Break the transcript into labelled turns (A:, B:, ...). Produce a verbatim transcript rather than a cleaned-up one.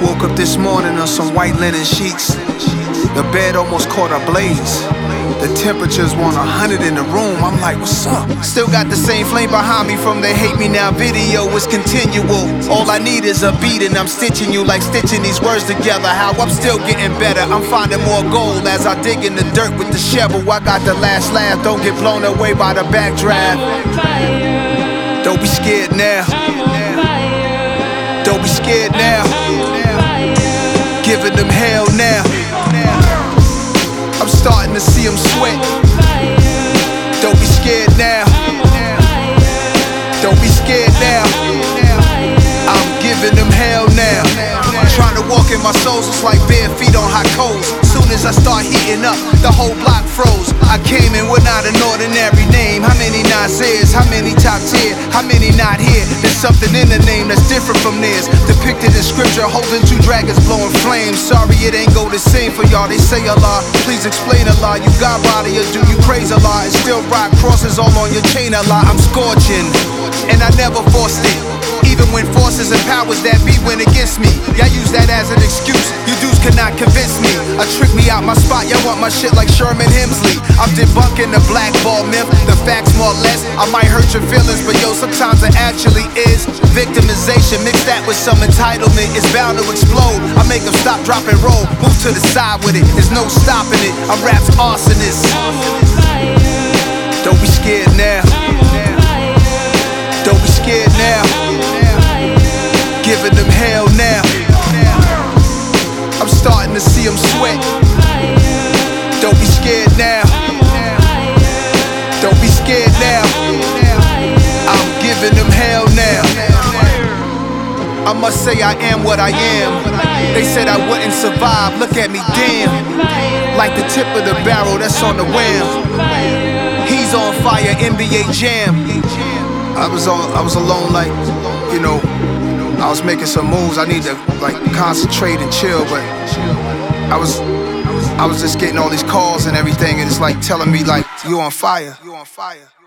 A: Woke up this morning on some white linen sheets. The bed almost caught a blaze. The temperature's one hundred in the room. I'm like, what's up? Still got the same flame behind me from the Hate Me Now video. It's continual. All I need is a beat and I'm stitching you like stitching these words together. How I'm still getting better. I'm finding more gold as I dig in the dirt with the shovel. I got the last laugh. Don't get blown away by the backdraft. Don't be scared now. Don't be scared now. Giving them hell now. I'm starting to see them sweat. Don't be scared now. Don't be scared now. I'm giving them hell now. I'm trying to walk in my souls, it's like bare feet on hot coals. Soon as I start heating up, the whole block froze. I came in with not an ordinary name. How many Nasers? How many top tier? How many not here? There's something in the name that's different from theirs. Depicted in scripture, holding two dragons blowing flames. Sorry it ain't go the same for y'all. They say Allah, please explain Allah. You got body or do you praise Allah? And still rock crosses all on your chain Allah. I'm scorching, and I never forced it. Even when forces and powers that be went against me, y'all use that as an excuse. You dudes cannot convince me. I trick me out my spot, y'all want my shit like Sherman Hemsley. I'm debunking the blackball myth, the facts more or less. I might hurt your feelings, but yo, sometimes it actually is victimization. Mix that with some entitlement, it's bound to explode. I make them stop, drop, and roll. Move to the side with it, there's no stopping it. I'm rap's arsonist. Don't be scared now. Don't be scared now. Giving them hell now. I'm starting to see them sweat. Don't be scared now. Don't be scared now. I'm giving them hell now. I must say I am what I am. They said I wouldn't survive, look at me, damn. Like the tip of the barrel that's on the wham. He's on fire, N B A Jam. I was on, I was alone, like, you know, I was making some moves. I need to like concentrate and chill, but I was, I was just getting all these calls and everything, and it's like telling me like, you on fire. You on fire.